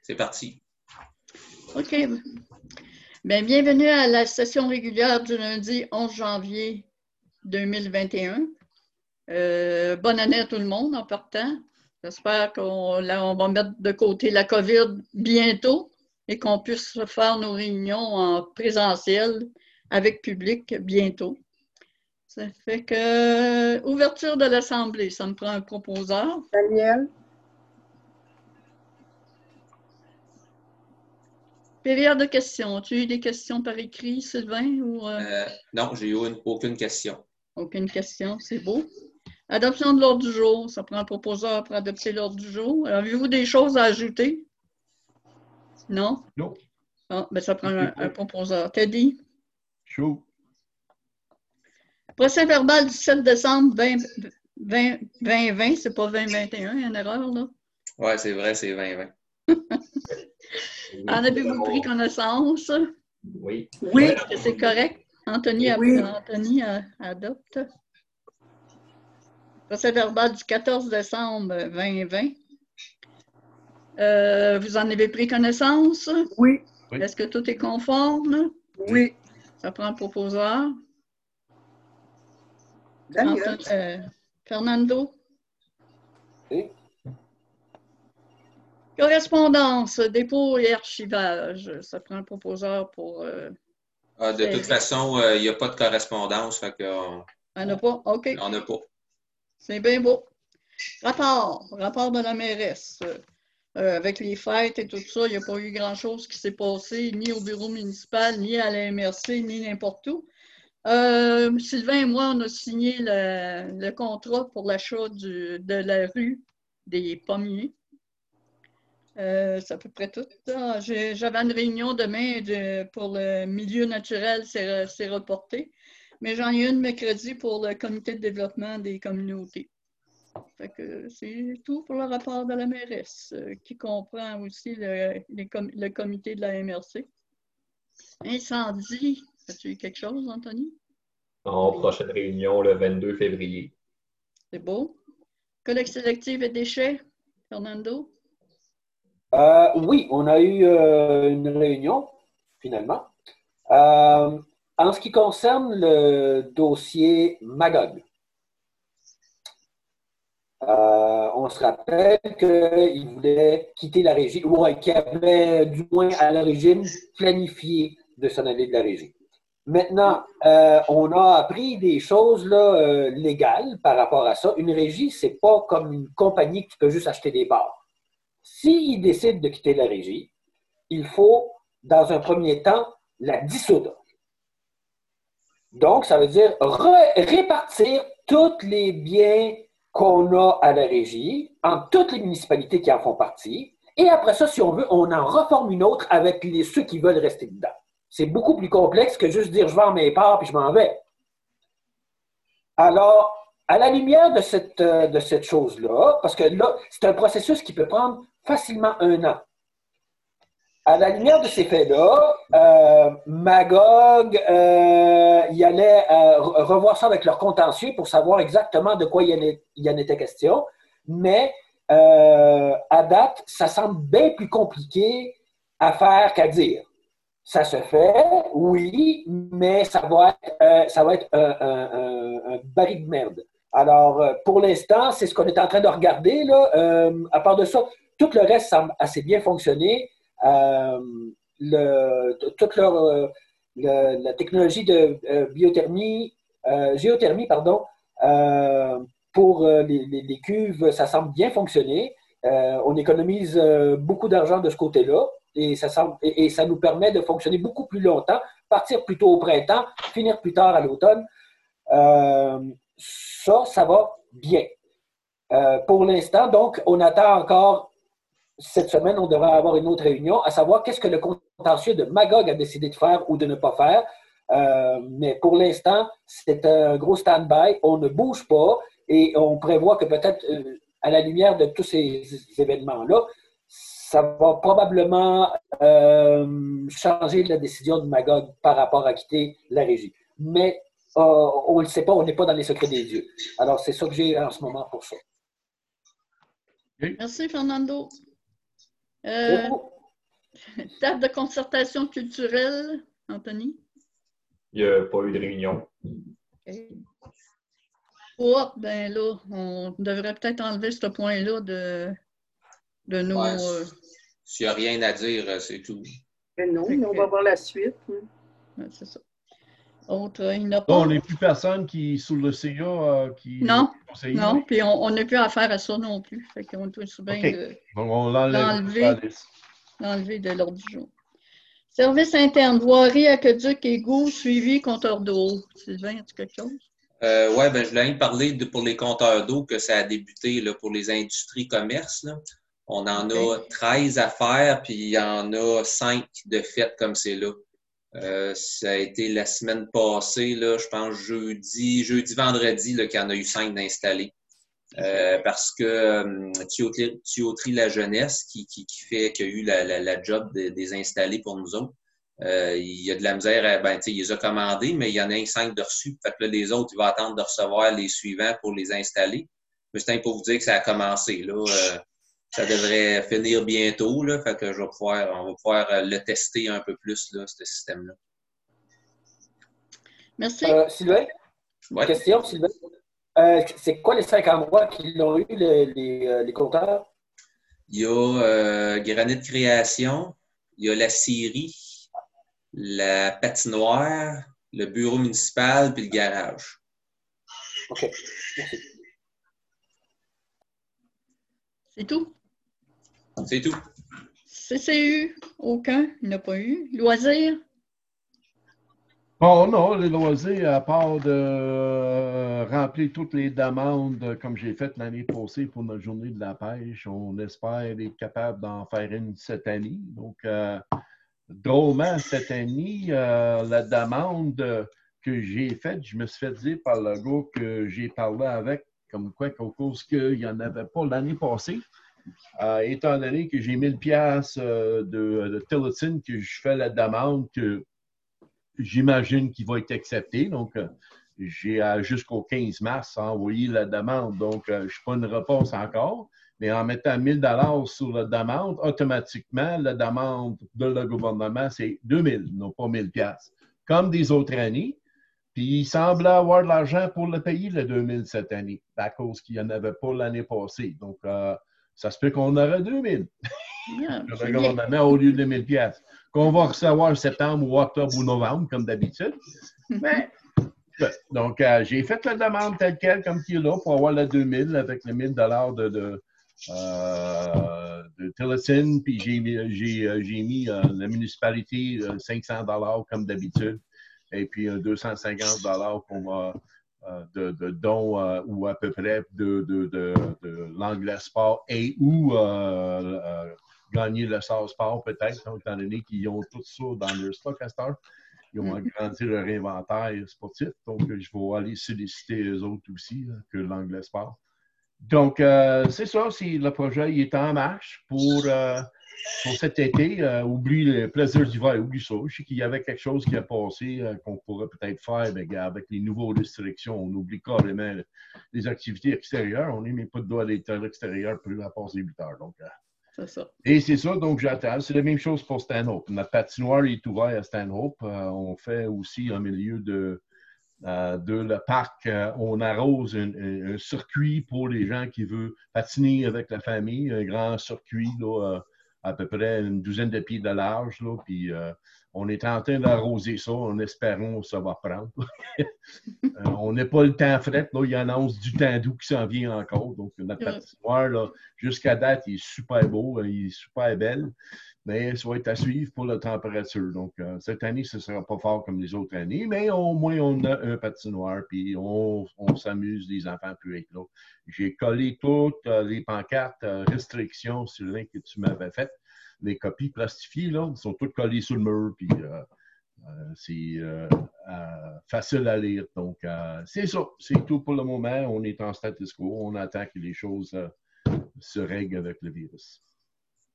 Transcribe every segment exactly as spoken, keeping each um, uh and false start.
C'est parti. OK. Bien, bienvenue à la session régulière du lundi onze janvier deux mille vingt et un. Euh, bonne année à tout le monde en partant. J'espère qu'on on va mettre de côté la COVID bientôt et qu'on puisse faire nos réunions en présentiel avec public bientôt. Ça fait que, ouverture de l'Assemblée, ça me prend un proposeur. Daniel. Période de questions. As-tu eu des questions par écrit, Sylvain? Ou, euh... Euh, non, j'ai eu une, aucune question. Aucune question, c'est beau. Adoption de l'ordre du jour. Ça prend un proposeur pour adopter l'ordre du jour. Avez-vous des choses à ajouter? Non? Non. Ah, ben ça prend un, un proposeur. Teddy? Chaud. Procès verbal du sept décembre vingt vingt, c'est pas vingt vingt et un, il y a une erreur, là? Oui, c'est vrai, c'est vingt vingt. En avez-vous pris connaissance? Oui. Oui. Est-ce que c'est correct? Anthony, Oui. Anthony adopte. Procès verbal du quatorze décembre vingt vingt. Euh, vous en avez pris connaissance? Oui. Oui. Est-ce que tout est conforme? Oui. Ça prend un proposeur. Daniel. Anton, euh, Fernando? Oui. Correspondance, dépôt et archivage. Ça prend un proposeur pour... Euh, ah, de toute façon, il euh, n'y a pas de correspondance. Fait que, euh, on n'a pas? OK. On n'a pas. C'est bien beau. Rapport. Rapport de la mairesse. Euh, avec les fêtes et tout ça, il n'y a pas eu grand-chose qui s'est passé, ni au bureau municipal, ni à la M R C, ni n'importe où. Euh, Sylvain et moi, on a signé le, le contrat pour l'achat de la rue des Pommiers. Euh, c'est à peu près tout. J'avais une réunion demain de, pour le milieu naturel, c'est reporté. Mais j'en ai une mercredi pour le comité de développement des communautés. Fait que c'est tout pour le rapport de la mairesse, euh, qui comprend aussi le, les com le comité de la M R C. Incendie, as-tu eu quelque chose, Anthony? En prochaine réunion le vingt-deux février. C'est beau. Collecte sélective et déchets, Fernando? Euh, oui, on a eu euh, une réunion, finalement. Euh, en ce qui concerne le dossier Magog, euh, on se rappelle qu'il voulait quitter la régie, ou qu'il avait du moins à l'origine planifié de s'en aller de la régie. Maintenant, euh, on a appris des choses là, euh, légales par rapport à ça. Une régie, c'est pas comme une compagnie qui peut juste acheter des parts. S'il décide de quitter la régie, il faut, dans un premier temps, la dissoudre. Donc, ça veut dire répartir tous les biens qu'on a à la régie en toutes les municipalités qui en font partie. Et après ça, si on veut, on en reforme une autre avec les, ceux qui veulent rester dedans. C'est beaucoup plus complexe que juste dire « je vends mes parts puis je m'en vais ». Alors, à la lumière de cette, de cette chose-là, parce que là, c'est un processus qui peut prendre facilement un an. À la lumière de ces faits-là, euh, Magog, euh, il allait euh, revoir ça avec leur contentieux pour savoir exactement de quoi il y en, est, il y en était question. Mais euh, à date, ça semble bien plus compliqué à faire qu'à dire. Ça se fait, oui, mais ça va être, euh, ça va être un, un, un, un baril de merde. Alors, pour l'instant, c'est ce qu'on est en train de regarder. Là. Euh, à part de ça, tout le reste semble assez bien fonctionner. Euh, le, toute leur, euh, le, la technologie de euh, biothermie, euh, géothermie, pardon, euh, pour euh, les, les, les cuves, ça semble bien fonctionner. Euh, on économise euh, beaucoup d'argent de ce côté-là et ça, semble, et, et ça nous permet de fonctionner beaucoup plus longtemps, partir plus tôt au printemps, finir plus tard à l'automne. Euh, ça, ça va bien. Euh, pour l'instant, donc, on attend encore, cette semaine, on devrait avoir une autre réunion, à savoir qu'est-ce que le contentieux de Magog a décidé de faire ou de ne pas faire. Euh, mais pour l'instant, c'est un gros stand-by. On ne bouge pas et on prévoit que peut-être, euh, à la lumière de tous ces, ces événements-là, ça va probablement euh, changer la décision de Magog par rapport à quitter la régie. Mais euh, on ne le sait pas, on n'est pas dans les secrets des dieux. Alors, c'est ça que j'ai en ce moment pour ça. Merci, Fernando. Euh, Table de concertation culturelle, Anthony? Il n'y a pas eu de réunion. Okay. Oh, ben là, on devrait peut-être enlever ce point-là de, de nos... Ouais, euh, s'il n'y a rien à dire, c'est tout. Mais non, Fait mais on que- va voir la suite. hein. ouais, c'est ça. Autre, euh, il n'y en a Non, pas? on n'est plus personne qui, sous le C A, euh, qui Non, est conseiller. non, puis on n'a plus affaire à ça non plus. Fait qu'on peut bien OK. de Donc, on l'enlève de l'enlever. la liste. l'enlever de l'ordre du jour. Service interne, voirie, aqueduc, égout, suivi, compteur d'eau. Sylvain, as-tu quelque chose? Euh, oui, ben, je voulais parler de, pour les compteurs d'eau que ça a débuté là, pour les industries commerces. Là. On en Okay. a treize à faire, puis il y en a cinq de fait comme c'est là. Euh, ça a été la semaine passée, là, je pense jeudi, jeudi, vendredi, là, qu'il y en a eu cinq d'installés. Euh, parce que euh, Tuyauterie, Tuyauterie La Jeunesse, qui, qui, qui fait, qui a eu la, la, la job de, des installés pour nous autres, euh, il y a de la misère, à, ben, tu sais, il les a commandés, mais il y en a un cinq de reçus. Fait que là, les autres, il va attendre de recevoir les suivants pour les installer. Mais c'est pour vous dire que ça a commencé, là. Euh, ça devrait finir bientôt, là. Fait que je vais pouvoir, on va pouvoir le tester un peu plus, là, ce système-là. Merci. Euh, Sylvain, Ouais. question, Sylvain. Euh, c'est quoi les cinq endroits qui l'ont eu, les, les, euh, les compteurs? Il y a euh, Granit Création, il y a la scierie, la patinoire, le bureau municipal puis le garage. OK. Merci. C'est tout? C'est tout. C C U, aucun, il n'y en a pas eu. Loisirs? Bon, non, les loisirs, à part de euh, remplir toutes les demandes euh, comme j'ai fait l'année passée pour notre journée de la pêche, on espère être capable d'en faire une cette année. Donc, euh, drôlement, cette année, euh, la demande que j'ai faite, je me suis fait dire par le gars que j'ai parlé avec, comme quoi, qu'au cause qu'il n'y en avait pas l'année passée. Euh, étant donné que j'ai mille piastres euh, de, de Tillerton, que je fais la demande, que j'imagine qu'il va être accepté. Donc, euh, j'ai euh, jusqu'au quinze mars envoyé la demande. Donc, euh, je ne suis pas une réponse encore. Mais en mettant mille dollars sur la demande, automatiquement, la demande de le gouvernement, c'est deux mille, non pas mille piastres. Comme des autres années. Puis, il semble avoir de l'argent pour le payer, le deux mille cette année, à cause qu'il n'y en avait pas l'année passée. Donc, euh, ça se peut qu'on aurait deux mille. Yeah, Le c'est bien. gouvernement au lieu de mille piastres, qu'on va recevoir en septembre ou octobre ou novembre, comme d'habitude. Mais, donc, euh, j'ai fait la demande telle quelle, comme qu'il est là, pour avoir le deux mille avec les mille dollars de, de, euh, de Tillerton, puis j'ai mis, j'ai, j'ai mis euh, la municipalité euh, cinq cents dollars comme d'habitude, et puis euh, deux cent cinquante dollars pour euh, euh, de, de dons euh, ou à peu près de, de, de, de l'anglais sport et ou euh, euh, gagner le S A R Sport peut-être, hein, étant donné qu'ils ont tout ça dans leur stock à cette heure. Ils ont Mm. agrandi leur inventaire sportif, donc je vais aller solliciter eux autres aussi là, que l'anglais sport. Donc, euh, c'est ça, c'est, le projet il est en marche pour, euh, pour cet été. Euh, oublie le plaisir d'hiver, oublie ça. Je sais qu'il y avait quelque chose qui a passé euh, qu'on pourrait peut-être faire mais, avec les nouvelles restrictions. On oublie carrément les activités extérieures. On n'est même pas de droit à l'état extérieur plus à passer huit heures. Donc, euh, C'est ça. et c'est ça, donc j'attends. C'est la même chose pour Stanhope. Notre patinoire est ouvert à Stanhope. Euh, on fait aussi en milieu de, euh, de le parc, euh, on arrose un, un, un circuit pour les gens qui veulent patiner avec la famille, un grand circuit là, euh, à peu près une douzaine de pieds de large. Là, puis euh, on est en train d'arroser ça, en espérant que ça va prendre. Euh, on n'a pas le temps fret, là, il annonce du temps doux qui s'en vient encore. Donc, notre patinoire, là, jusqu'à date, il est super beau, il est super belle, mais ça va être à suivre pour la température. Donc, euh, cette année, ce ne sera pas fort comme les autres années, mais au moins, on a un patinoire, puis on, on s'amuse, les enfants peuvent être là. J'ai collé toutes euh, les pancartes euh, restrictions sur le lien que tu m'avais fait. Les copies plastifiées, là, ils sont toutes collées sur le mur, puis euh, Euh, c'est euh, euh, facile à lire. Donc, euh, c'est ça. C'est tout pour le moment. On est en status quo. On attend que les choses euh, se règlent avec le virus.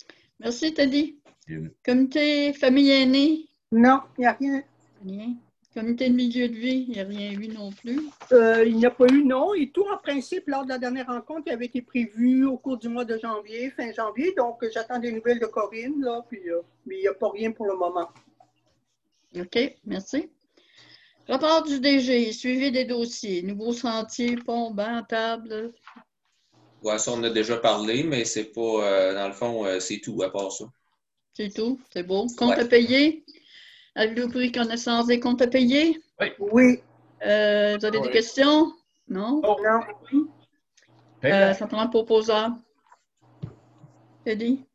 Merci, Teddy. Bienvenue. Comité famille aînée? Non, il n'y a rien. Rien. Comité de milieu de vie, il n'y a rien eu non plus. Euh, il n'y a pas eu, non. Et tout, en principe, lors de la dernière rencontre, il avait été prévu au cours du mois de janvier, fin janvier. Donc, euh, j'attends des nouvelles de Corinne, là, puis, euh, mais il n'y a pas rien pour le moment. OK, merci. Rapport du D G, suivi des dossiers, nouveaux sentiers, pont, banc, table. Ouais, ça, on en a déjà parlé, mais c'est pas, euh, dans le fond, euh, c'est tout à part ça. C'est tout, c'est beau. Compte Ouais. à payer. Avez-vous pris connaissance des comptes à payer? Oui. Euh, vous avez Oui. des questions? Non? Oh. Non. Euh, ça prend un proposeur. Eddie?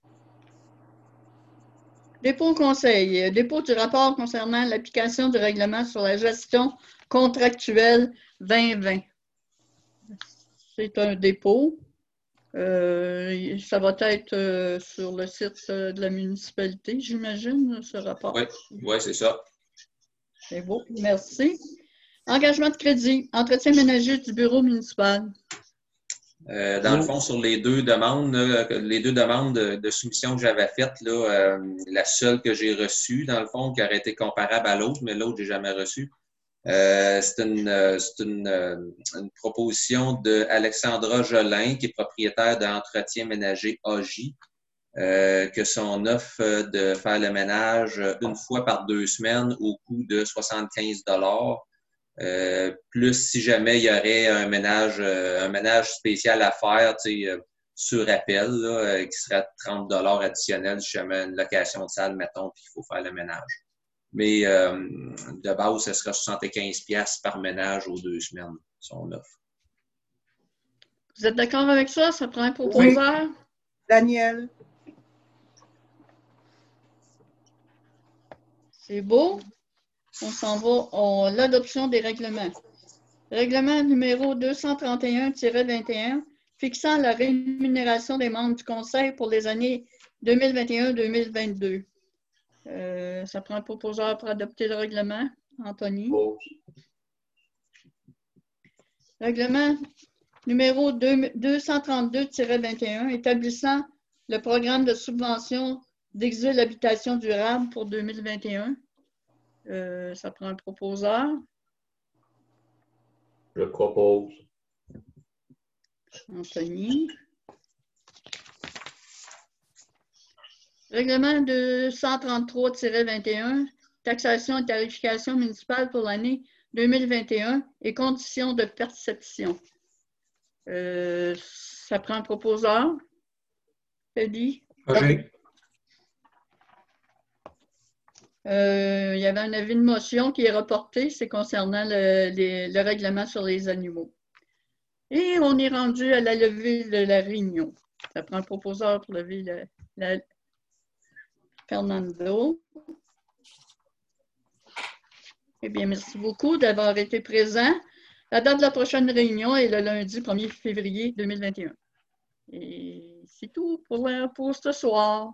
Dépôt au conseil. Dépôt du rapport concernant l'application du règlement sur la gestion contractuelle vingt vingt. C'est un dépôt. Euh, ça va être euh, sur le site euh, de la municipalité, j'imagine, ce rapport. Oui, ouais, c'est ça. C'est beau, merci. Engagement de crédit, entretien ménager du bureau municipal. Euh, dans le fond, sur les deux demandes, là, les deux demandes de, de soumission que j'avais faites, là, euh, la seule que j'ai reçue, dans le fond, qui aurait été comparable à l'autre, mais l'autre, je n'ai jamais reçu. Euh, c'est une, c'est une, une proposition de Alexandra Jolin, qui est propriétaire d'Entretien ménager A J, euh, que son offre de faire le ménage une fois par deux semaines au coût de soixante-quinze dollars. Euh, plus si jamais il y aurait un ménage, euh, un ménage spécial à faire, tu sais, euh, sur appel, là, euh, qui serait trente dollars additionnels si jamais une location de salle, mettons, puis il faut faire le ménage. Mais euh, de base, ce sera soixante-quinze dollars par ménage aux deux semaines, son offre. Vous êtes d'accord avec ça? Ça prend un proposeur? Oui. Daniel. C'est beau. On s'en va à l'adoption des règlements. Règlement numéro deux cent trente et un tiret vingt et un fixant la rémunération des membres du Conseil pour les années deux mille vingt et un deux mille vingt-deux. Euh, ça prend un proposeur pour adopter le règlement. Anthony. Pause. Règlement numéro deux cent trente-deux tiret vingt et un établissant le programme de subvention d'exil habitation durable pour deux mille vingt et un. Euh, ça prend un proposeur. Je propose. Anthony. Règlement deux cent trente-trois tiret vingt et un, taxation et tarification municipale pour l'année deux mille vingt et un et conditions de perception. Euh, ça prend un proposeur. Eddie. Roger. Euh, il y avait un avis de motion qui est reporté, c'est concernant le, les, le règlement sur les animaux. Et on est rendu à la levée de la réunion. Ça prend un proposeur pour lever la, la Fernando. Eh bien, merci beaucoup d'avoir été présent. La date de la prochaine réunion est le lundi premier février deux mille vingt et un. Et c'est tout pour, pour ce soir.